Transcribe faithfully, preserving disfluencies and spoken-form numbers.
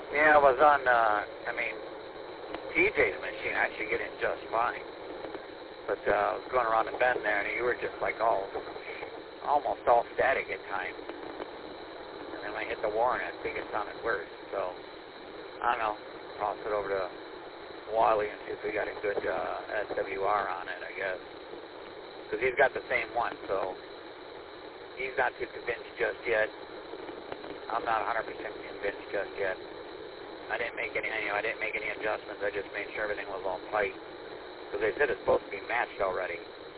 Yeah, I was on, uh, I mean, T J's machine actually getting just fine. But uh, I was going around the bend there, and you were just like all, almost all static at times. And then when I hit the Warren, I think it sounded worse. So, I don't know, toss it over to Wally and see if we got a good uh, S W R on it, I guess. Because he's got the same one, so he's not too convinced just yet. I'm not one hundred percent convinced just yet. I didn't make any, you know, I didn't make any adjustments. I just made sure everything was all tight. Because they said it's supposed to be matched already.